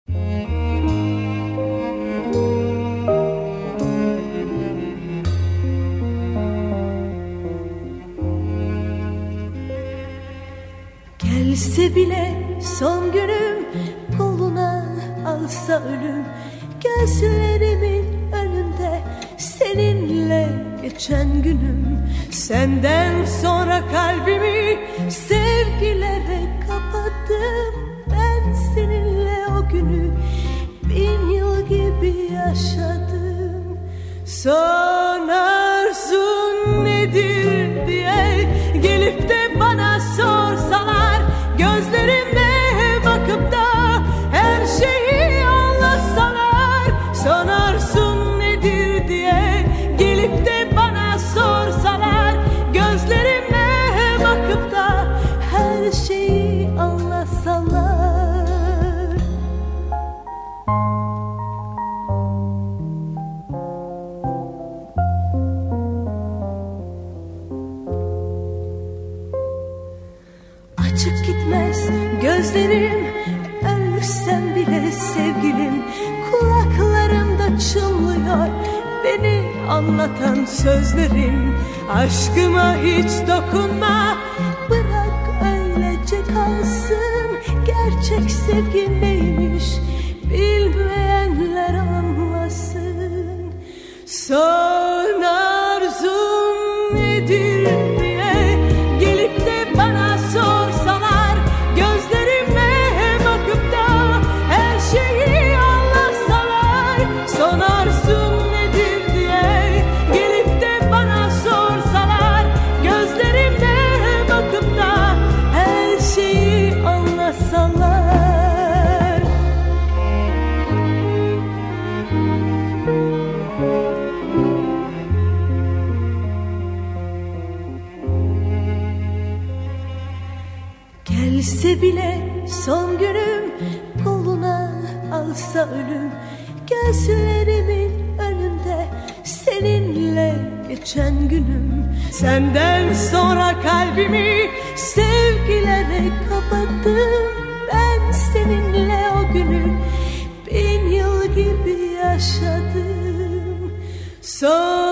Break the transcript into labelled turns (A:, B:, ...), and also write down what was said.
A: Gelse bile son günüm, koluna alsa ölüm, gözlerimin önünde seninle geçen günüm. Senden sonra kalbimi sevgilere kapattım. Ben seninle o günü 1000 yıl gibi yaşadım. Son arzun nedir diye gelip de bana sorsalar, gözlerime bakıp da her şeyi anlatsalar. Son arzun nedir diye gelip de bana sorsalar, gözlerime bakıp da her şeyi anlatsalar. Açık gitmez gözlerim, ölsem bile sevgilim. Kulaklarımda çınlıyor beni anlatan sözlerin. Aşkıma hiç dokunma, bırak öylece kalsın. Gerçek sevgi neymiş bilmeyenler anlasın. Son arzum nedir diye gelip de bana sorsalar, gözlerime bakıp da her şeyi anlatsalar. Son arzum nedir diye gelip de bana sorsalar, gözlerime bakıp da her şeyi anlatsalar. Gelse bile son günüm, koluna alsa ölüm, gözlerimin önünde seninle geçen günüm. Senden sonra kalbimi sevgilere kapattım. Ben seninle o günü 1000 yıl gibi yaşadım. Son